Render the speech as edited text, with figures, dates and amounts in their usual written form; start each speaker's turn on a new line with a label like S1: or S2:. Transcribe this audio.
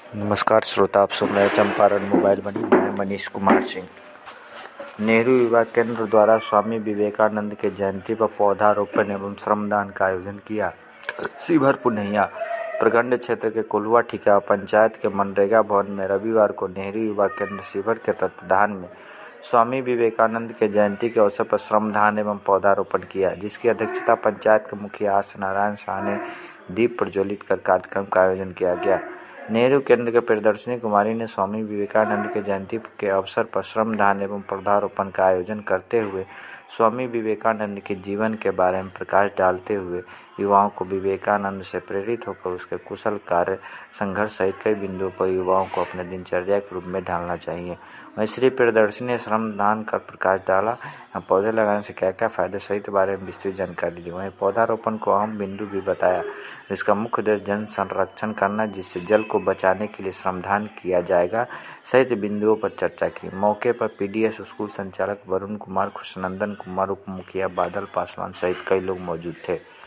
S1: नमस्कार श्रोता, आप सुन रहे हैं चंपारण मोबाइल मनी। मैं मनीष कुमार सिंह। नेहरू युवा केंद्र द्वारा स्वामी विवेकानंद के जयंती पर पौधारोपण एवं श्रमदान का आयोजन किया। शिवहर पुनैया प्रखंड क्षेत्र के कोल्हुआ ठिका पंचायत के मनरेगा भवन में रविवार को नेहरू युवा केंद्र शिवहर के तत्वाधान में स्वामी विवेकानंद के जयंती के अवसर पर श्रमदान एवं पौधारोपण किया, जिसकी अध्यक्षता पंचायत के मुखिया आशा नारायण शाह ने दीप प्रज्वलित कर कार्यक्रम का आयोजन किया गया। नेहरू केंद्र के प्रियदर्शिनी कुमारी ने स्वामी विवेकानंद के जयंती के अवसर पर श्रमदान एवं पौधारोपण का आयोजन करते हुए स्वामी विवेकानंद के जीवन के बारे में प्रकाश डालते हुए युवाओं को विवेकानंद से प्रेरित होकर उसके कुशल कार्य, संघर्ष सहित कई बिंदुओं पर युवाओं को अपने दिनचर्या के रूप में ढालना चाहिए। वहीं श्री प्रियदर्शिनी ने श्रमदान कर प्रकाश डाला, पौधे लगाने से क्या क्या फायदे सहित बारे में विस्तृत जानकारी दी। वहीं पौधारोपण को अहम बिंदु भी बताया, जिसका मुख्य उद्देश्य जन संरक्षण करना, जिससे जल को बचाने के लिए श्रमदान किया जाएगा सहित बिंदुओं पर चर्चा की। मौके पर पीडीएस स्कूल संचालक वरुण कुमार, खुशनंदन कुमार, उप मुखिया बादल पासवान सहित कई लोग मौजूद थे।